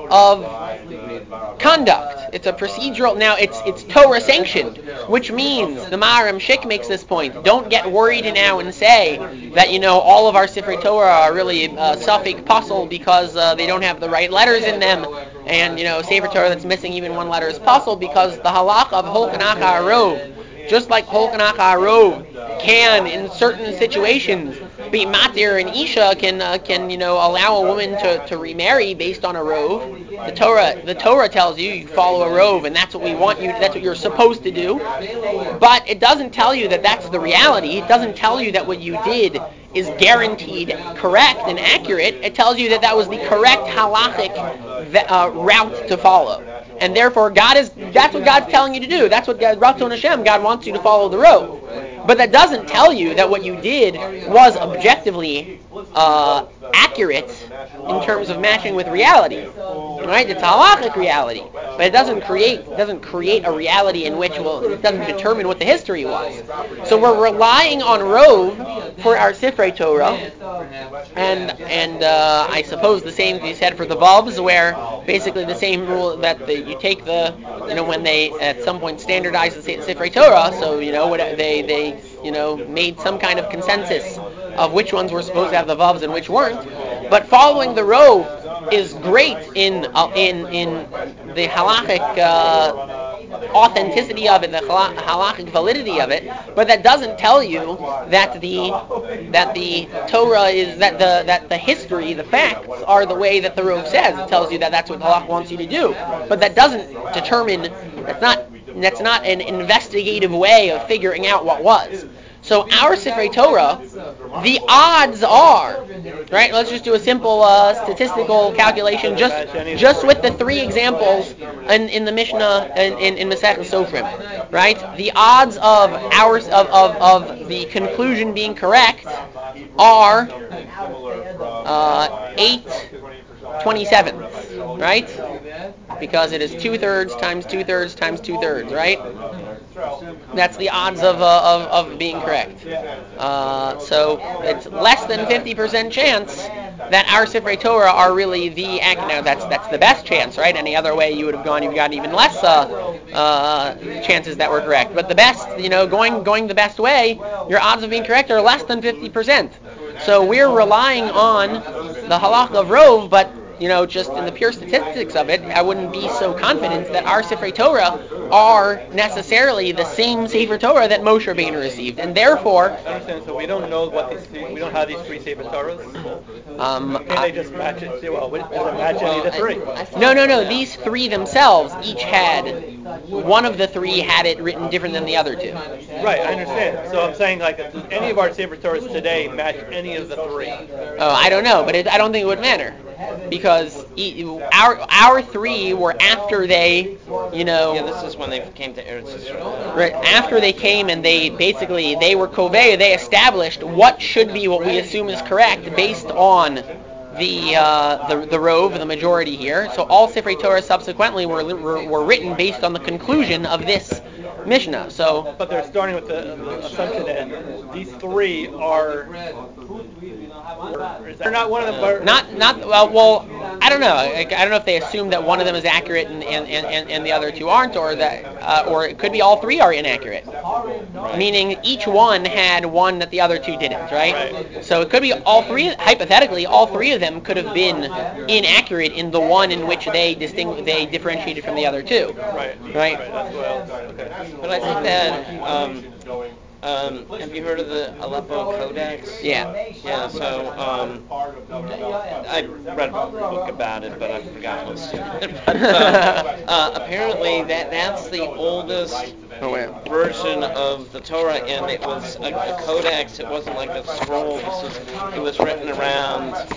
of conduct. It's a procedural. Now it's it's Torah sanctioned, which means the Maharam Shik makes this point. Don't get worried now and say that you know all of our Sifrei Torah are really uh, Safek Pasul because uh, they don't have the right letters in them, and you know Sefer Torah that's missing even one letter is Pasul because the halach of Holkanach HaRov, just like Holkanach HaRov can in certain situations be matir, and Isha can uh, can you know allow a woman to, to remarry based on a rove. The Torah the Torah tells you you follow a rove, and that's what we want you. That's what you're supposed to do. But it doesn't tell you that that's the reality. It doesn't tell you that what you did is guaranteed correct and accurate. It tells you that that was the correct halachic uh, route to follow. And therefore, God is that's what God's telling you to do. That's what God, Ratzon Hashem, God wants you to follow the road. But that doesn't tell you that what you did was objectively uh, accurate in terms of matching with reality. Right? It's halachic reality, but it doesn't create doesn't create a reality in which well it doesn't determine what the history was. So we're relying on Rov for our Sifrei Torah, and and uh, I suppose the same can be said for the Vavs, where basically the same rule that the, you take the you know when they at some point standardized the Sifrei Torah, so you know what they they you know made some kind of consensus of which ones were supposed to have the Vavs and which weren't. But following the Rov is great in uh, in in the halachic uh, authenticity of it, the halachic validity of it. But that doesn't tell you that the that the Torah is that the that the history, the facts are the way that the Rov says. It tells you that that's what the halach wants you to do. But that doesn't determine. That's not that's not an investigative way of figuring out what was. So our Sifrei Torah, the odds are, right? Let's just do a simple uh, statistical calculation, just just with the three examples in, in the Mishnah in in, in Masechet Sofrim, right? The odds of ours of, of, of the conclusion being correct are uh, eight twenty-seven, right? Because it is two thirds times two thirds times two thirds, right? That's the odds of uh, of, of being correct. Uh, so it's less than fifty percent chance that our Sifrei Torah are really the accurate. Now that's that's the best chance, right? Any other way you would have gone, you've gotten even less uh, uh, chances that were correct. But the best, you know, going going the best way, your odds of being correct are less than fifty percent. So we're relying on the halach of Rov, but you know, just in the pure statistics of it, I wouldn't be so confident that our Sifrei Torah are necessarily the same Sefer Torah that Moshe Rabbeinu received, and therefore. I understand. So we don't know what these three, we don't have these three Sefer Torahs. Um, Can they just match it? Say, well, does it match any of the three? No, no, no. These three themselves each had one of the three had it written different than the other two. Right, I understand. So I'm saying like, does any of our Sefer Torahs today match any of the three? Oh, I don't know, but it, I don't think it would matter. Because our our three were after they, you know. Yeah, this is when they came to Eretz Yisrael. Right, after they came and they basically, they were kovei, they established what should be what we assume is correct based on the uh, the the Rov, the majority here. So all Sifrei Torah subsequently were, were were written based on the conclusion of this Mishnah. So, but they're starting with the, the assumption that these three are. They're not one of them. Are, not not well. Well, I don't know. I, I don't know if they assume that one of them is accurate and and, and, and the other two aren't, or that uh, or it could be all three are inaccurate. Right. Meaning each one had one that the other two didn't. Right? Right. So it could be all three. Hypothetically, all three of them could have been inaccurate in the one in which they distingu- they differentiated from the other two. Right. Right. Right. That's what else. Okay. But I think that. Um, Um, have you heard of the Aleppo Codex? Yeah. Yeah, so um, I read a book about it, but I forgot what it but, uh, uh, apparently that that's the oldest version of the Torah, and it was a, a codex. It wasn't like a scroll. This was, it was written around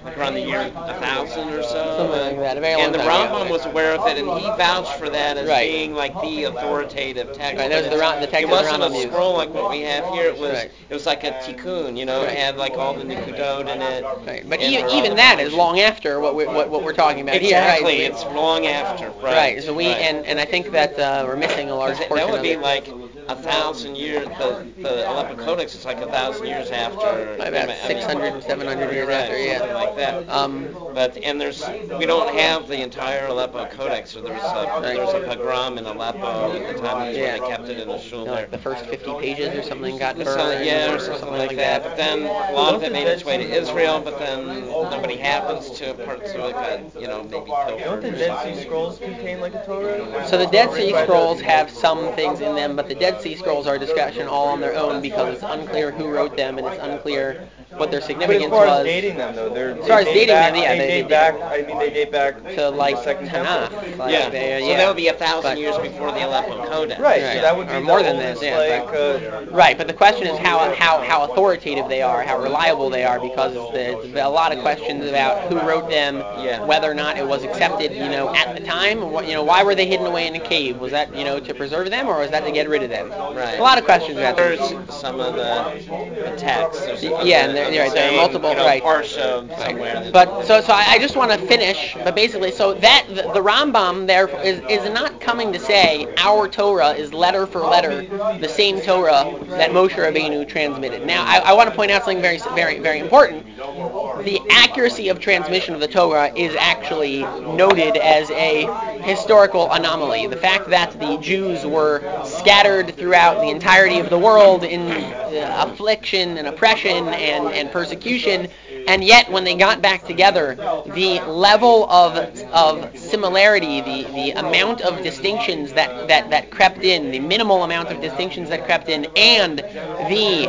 like around the year a thousand or so. Something like that, a very long And the time, Rambam yeah. was aware of it, and he vouched for that as Right. being like the authoritative text. Right, there's the, Ra- the text it of the wasn't Rambam a used. scroll like what we have here. It was Right. it was like a tikkun, you know, Right. it had like all the nikudot in it. Right. But and even, the- even that is long after what we, what, what we're talking about exactly, here. Right? it's long after. Right. Right. So we right. and, and I think that uh, we're missing a large That- portion that would of be it. like a thousand years. The the Aleppo Codex is like a thousand years after. About I mean, six hundred, seven hundred years right, after, yeah. something like that. Um, But and there's we don't have the entire Aleppo Codex. So there's a Right. there's a pogrom in Aleppo at the time Yeah. when they kept it in the shul you know, there. like the first fifty pages or something got burned. So, yeah, or something like that. But then a lot of it made its way to Israel. But then nobody happens to part to it. Got you know maybe Don't pilfered. the or Dead something. Sea Scrolls contain like a Torah? So the Dead Sea Scrolls have some things in them, but the Dead Sea Scrolls are a discussion all on their own because it's unclear who wrote them and it's unclear what their But as significance far was. as dating them, though, they're As far as they dating date back, them, yeah, they, they- date they- back. I mean, they date back to like the Second Tanakh. Temple. Like Yeah. they, So yeah. that would be a thousand But- years before the Aleppo Codex. Right. Right. So that would be Or the more than oldest, that, yeah, like, but- uh, Right, but the question is how how how authoritative they are, how reliable they are, because there's a lot of questions about who wrote them, Yeah. whether or not it was accepted, you know, at the time. What, you know, why were they hidden away in a cave? Was that, you know, to preserve them, or was that to get rid of them? Right. A lot of questions about There's that. some of the, the texts. There's Yeah, and there- the yeah, there are same, multiple- you know, right. Parsha somewhere. that- But so so I, I just want to finish, but basically, so that the, the Rambam there is is not coming to say our Torah is letter for letter the same Torah that Moshe Rabbeinu transmitted. Now, I, I want to point out something very very very important. The accuracy of transmission of the Torah is actually noted as a historical anomaly. The fact that the Jews were scattered throughout the entirety of the world in uh, affliction and oppression and, and persecution, and yet when they got back together, the level of of similarity, the, the amount of distinctions that, that, that crept in, the minimal amount of distinctions that crept in, and the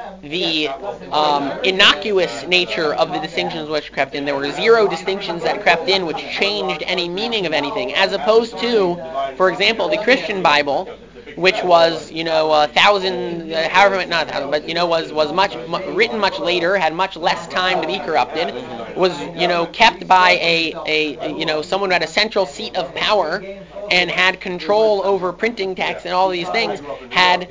the um, innocuous nature of the distinctions which crept in. There were zero distinctions that crept in which changed any meaning of anything, as opposed to, for example, the Christian Bible, which was, you know, a thousand, uh, however, not a thousand, but, you know, was, was much, mu- written much later, had much less time to be corrupted, was, you know, kept by a, a, you know, someone who had a central seat of power and had control over printing text and all these things, had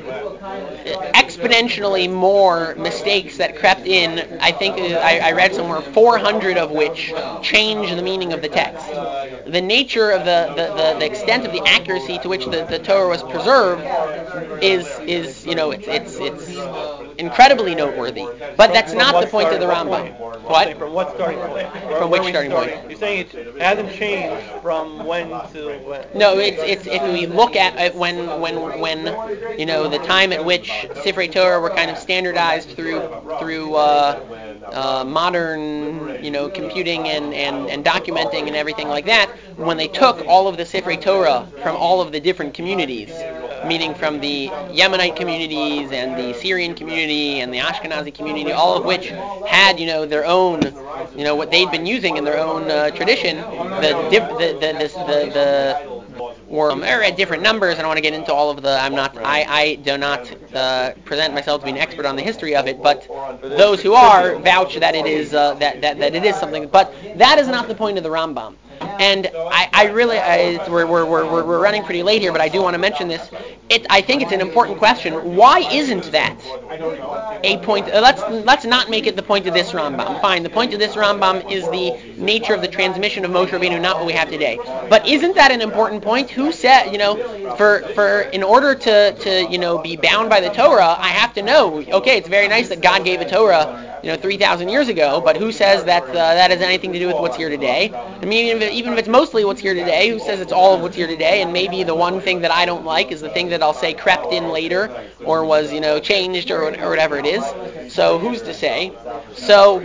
exponentially more mistakes that crept in. I think uh, I, I read somewhere four hundred of which changed the meaning of the text. The nature of the, the, the, the extent of the accuracy to which the, the Torah was preserved is is you know it's it's it's incredibly noteworthy. But that's not the point of the Rambam. What? From what starting point? Where, From where which we starting starting? point? You're saying it hasn't changed from when to when? No, it's it's if we look at it when when when you know the time at which Sifrei Torah were kind of standardized through through uh, uh, modern you know computing and, and, and documenting and everything like that. When they took all of the Sifrei Torah from all of the different communities, meaning from the Yemenite communities and the Syrian community and the Ashkenazi community, all of which had you know their own you know what they'd been using in their own uh, tradition, the dip, the the the, the, the or um, are at different numbers. I don't want to get into all of the. I'm not. I, I do not uh, present myself to be an expert on the history of it. But those who are vouch that it is uh, that, that that it is something. But that is not the point of the Rambam. And I, I really, I, we're, we're we're we're running pretty late here, but I do want to mention this. It, I think it's an important question. Why isn't that a point? Uh, let's let's not make it the point of this Rambam. Fine. The point of this Rambam is the nature of the transmission of Moshe Rabbeinu, not what we have today. But isn't that an important point? Who said, you know, for for in order to to you know be bound by the Torah, I have to know. Okay, it's very nice that God gave a Torah, you know, three thousand years ago. But who says that uh, that has anything to do with what's here today? I mean, even if, even if it's mostly what's here today, who says it's all of what's here today? And maybe the one thing that I don't like is the thing that I'll say crept in later or was, you know, changed or, or whatever it is. So who's to say? So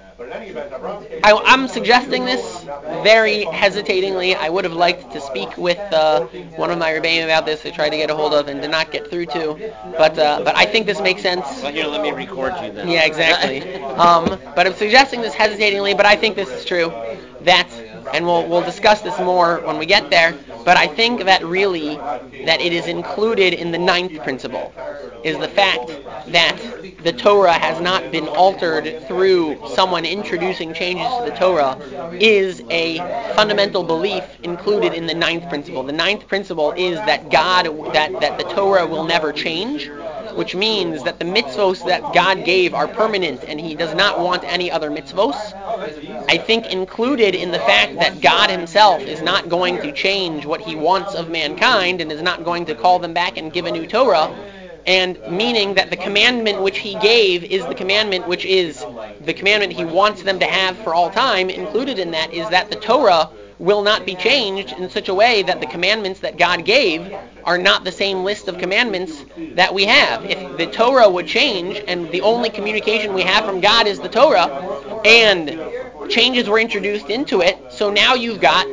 I, I'm suggesting this very hesitatingly. I would have liked to speak with uh, one of my rebbeim about this. I tried to get a hold of and did not get through to. But uh, but I think this makes sense. Well, here, let me record you then. Yeah, exactly. um, but I'm suggesting this hesitatingly, but I think this is true. That, and we'll we'll discuss this more when we get there, but I think that really that it is included in the ninth principle, is the fact that the Torah has not been altered through someone introducing changes to the Torah is a fundamental belief included in the ninth principle. The ninth principle is that God, that, that the Torah will never change, which means that the mitzvos that God gave are permanent and he does not want any other mitzvos. I think included in the fact that God himself is not going to change what he wants of mankind and is not going to call them back and give a new Torah, and meaning that the commandment which he gave is the commandment which is the commandment he wants them to have for all time. Included in that is that the Torah will not be changed in such a way that the commandments that God gave are not the same list of commandments that we have. If the Torah would change and the only communication we have from God is the Torah, and changes were introduced into it, so now you've got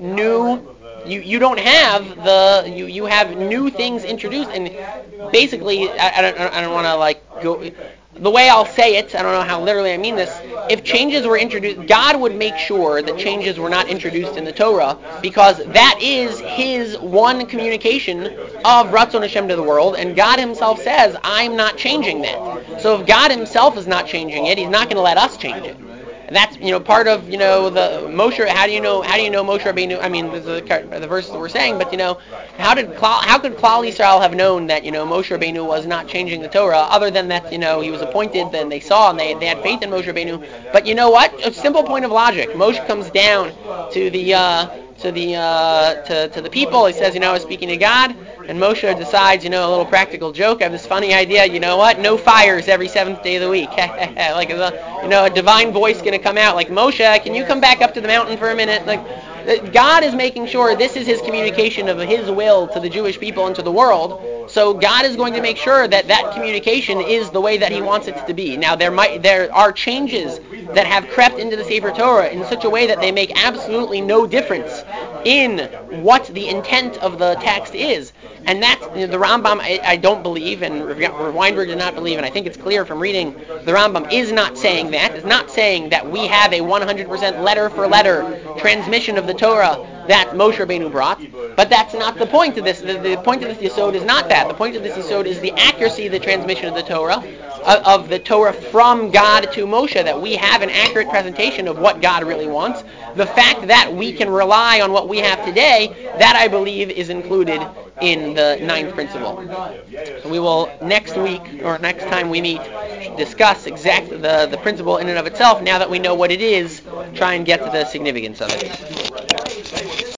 new You you don't have the you, you have new things introduced, and basically I, I don't I don't want to like go the way I'll say it. I don't know how literally I mean this. If changes were introduced, God would make sure that changes were not introduced in the Torah, because that is His one communication of Ratzon Hashem to the world, and God Himself says, "I'm not changing that." So if God Himself is not changing it, He's not going to let us change it. And that's, you know, part of, you know, the Moshe. How do you know? How do you know Moshe Rabbeinu? I mean, the, the, the verses that we're saying, but you know, how did how could Klal Yisrael have known that, you know, Moshe Rabbeinu was not changing the Torah, other than that, you know, he was appointed, then they saw and they they had faith in Moshe Rabbeinu. But you know what? A simple point of logic. Moshe comes down to the uh, to the uh, to to the people. He says, you know, I was speaking to God. And Moshe decides, you know, a little practical joke. I have this funny idea. You know what? No fires every seventh day of the week. Like, a, you know, a divine voice going to come out. Like, Moshe, can you come back up to the mountain for a minute? Like, God is making sure this is His communication of His will to the Jewish people and to the world. So God is going to make sure that that communication is the way that He wants it to be. Now, there might there are changes that have crept into the Sefer Torah in such a way that they make absolutely no difference in what the intent of the text is. And that's, you know, the Rambam, I, I don't believe, and Rav Weinberg did not believe, and I think it's clear from reading, the Rambam is not saying that. It's not saying that we have a one hundred percent letter-for-letter transmission of the Torah that Moshe Rabbeinu brought, but that's not the point of this. The, the point of this Yesod is not that. The point of this Yesod is the accuracy of the transmission of the Torah, uh, of the Torah from God to Moshe, that we have an accurate presentation of what God really wants. The fact that we can rely on what we have today, that I believe is included in the ninth principle. So we will next week, or next time we meet, discuss exactly the, the principle in and of itself. Now that we know what it is, try and get to the significance of it.